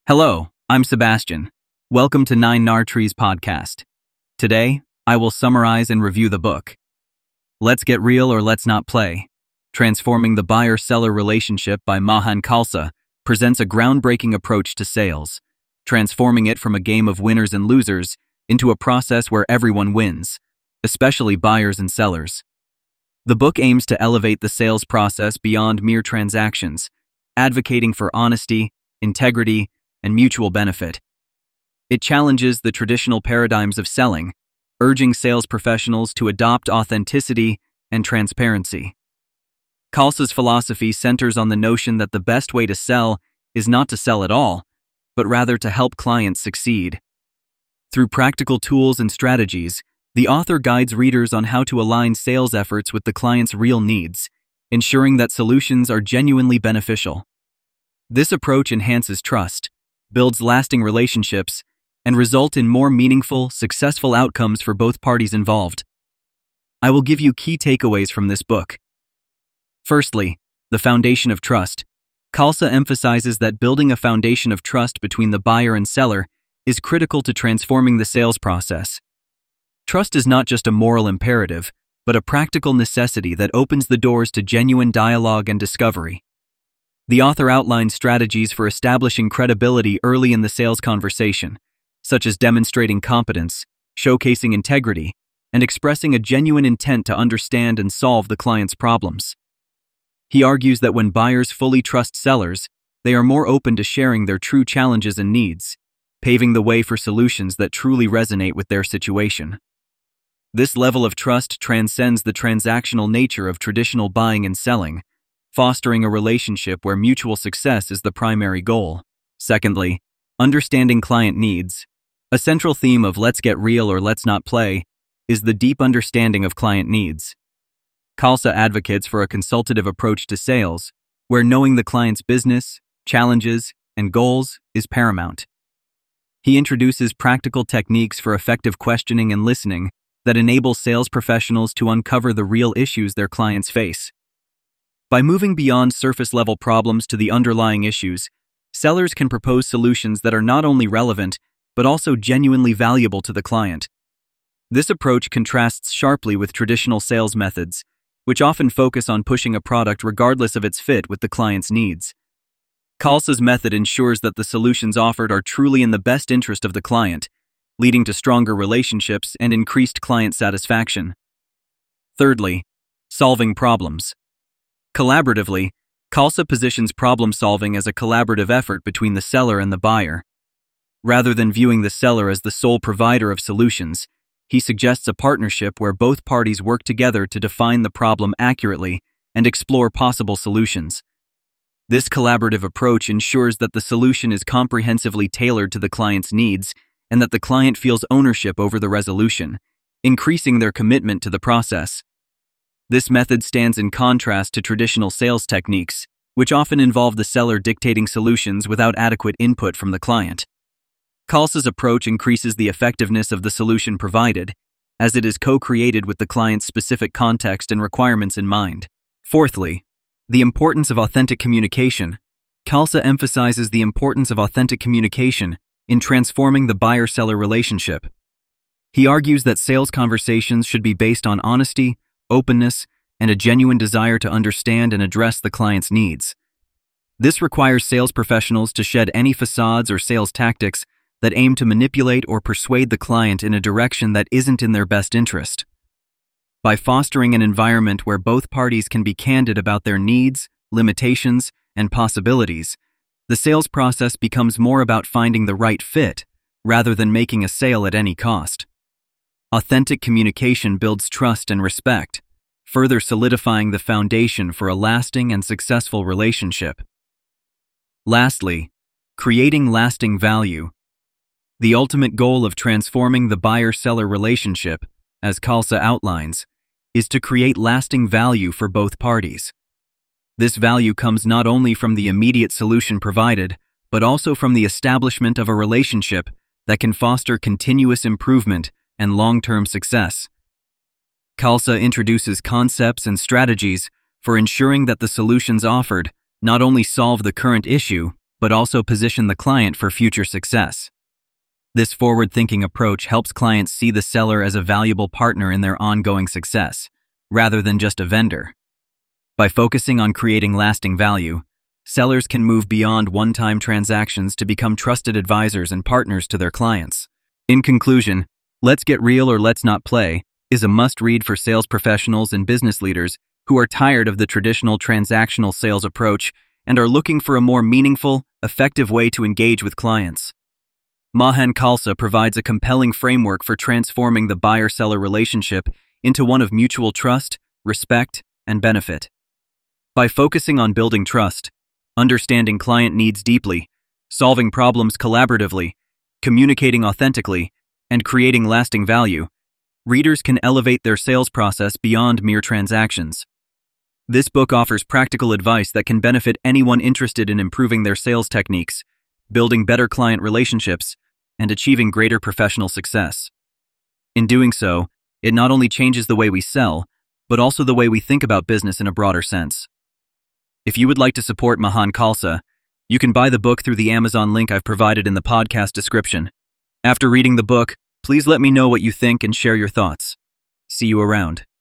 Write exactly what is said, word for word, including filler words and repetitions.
Hello, I'm Sebastian. Welcome to Nine Nar Trees podcast. Today, I will summarize and review the book. Let's Get Real or Let's Not Play. Transforming the Buyer-Seller Relationship by Mahan Khalsa presents a groundbreaking approach to sales, transforming it from a game of winners and losers into a process where everyone wins, especially buyers and sellers. The book aims to elevate the sales process beyond mere transactions, advocating for honesty, integrity, and mutual benefit. It challenges the traditional paradigms of selling, urging sales professionals to adopt authenticity and transparency. Khalsa's philosophy centers on the notion that the best way to sell is not to sell at all, but rather to help clients succeed. Through practical tools and strategies, the author guides readers on how to align sales efforts with the client's real needs, ensuring that solutions are genuinely beneficial. This approach enhances trust, builds lasting relationships, and result in more meaningful, successful outcomes for both parties involved. I will give you key takeaways from this book. Firstly, the foundation of trust. Khalsa emphasizes that building a foundation of trust between the buyer and seller is critical to transforming the sales process. Trust is not just a moral imperative, but a practical necessity that opens the doors to genuine dialogue and discovery. The author outlines strategies for establishing credibility early in the sales conversation, such as demonstrating competence, showcasing integrity, and expressing a genuine intent to understand and solve the client's problems. He argues that when buyers fully trust sellers, they are more open to sharing their true challenges and needs, paving the way for solutions that truly resonate with their situation. This level of trust transcends the transactional nature of traditional buying and selling, fostering a relationship where mutual success is the primary goal. Secondly, understanding client needs. A central theme of Let's Get Real or Let's Not Play is the deep understanding of client needs. Khalsa advocates for a consultative approach to sales, where knowing the client's business, challenges, and goals is paramount. He introduces practical techniques for effective questioning and listening that enable sales professionals to uncover the real issues their clients face. By moving beyond surface-level problems to the underlying issues, sellers can propose solutions that are not only relevant, but also genuinely valuable to the client. This approach contrasts sharply with traditional sales methods, which often focus on pushing a product regardless of its fit with the client's needs. Khalsa's method ensures that the solutions offered are truly in the best interest of the client, leading to stronger relationships and increased client satisfaction. Thirdly, solving problems. Collaboratively, Khalsa positions problem-solving as a collaborative effort between the seller and the buyer. Rather than viewing the seller as the sole provider of solutions, he suggests a partnership where both parties work together to define the problem accurately and explore possible solutions. This collaborative approach ensures that the solution is comprehensively tailored to the client's needs and that the client feels ownership over the resolution, increasing their commitment to the process. This method stands in contrast to traditional sales techniques, which often involve the seller dictating solutions without adequate input from the client. Khalsa's approach increases the effectiveness of the solution provided, as it is co-created with the client's specific context and requirements in mind. Fourthly, the importance of authentic communication. Khalsa emphasizes the importance of authentic communication in transforming the buyer-seller relationship. He argues that sales conversations should be based on honesty, openness, and a genuine desire to understand and address the client's needs. This requires sales professionals to shed any facades or sales tactics that aim to manipulate or persuade the client in a direction that isn't in their best interest. By fostering an environment where both parties can be candid about their needs, limitations, and possibilities, the sales process becomes more about finding the right fit rather than making a sale at any cost. Authentic communication builds trust and respect, further solidifying the foundation for a lasting and successful relationship. Lastly, creating lasting value. The ultimate goal of transforming the buyer-seller relationship, as Khalsa outlines, is to create lasting value for both parties. This value comes not only from the immediate solution provided, but also from the establishment of a relationship that can foster continuous improvement and long-term success. Khalsa introduces concepts and strategies for ensuring that the solutions offered not only solve the current issue, but also position the client for future success. This forward-thinking approach helps clients see the seller as a valuable partner in their ongoing success, rather than just a vendor. By focusing on creating lasting value, sellers can move beyond one-time transactions to become trusted advisors and partners to their clients. In conclusion, Let's Get Real or Let's Not Play is a must-read for sales professionals and business leaders who are tired of the traditional transactional sales approach and are looking for a more meaningful, effective way to engage with clients. Mahan Khalsa provides a compelling framework for transforming the buyer-seller relationship into one of mutual trust, respect, and benefit. By focusing on building trust, understanding client needs deeply, solving problems collaboratively, communicating authentically, and creating lasting value, readers can elevate their sales process beyond mere transactions. This book offers practical advice that can benefit anyone interested in improving their sales techniques, building better client relationships, and achieving greater professional success. In doing so, it not only changes the way we sell, but also the way we think about business in a broader sense. If you would like to support Mahan Khalsa, you can buy the book through the Amazon link I've provided in the podcast description. After reading the book, please let me know what you think and share your thoughts. See you around.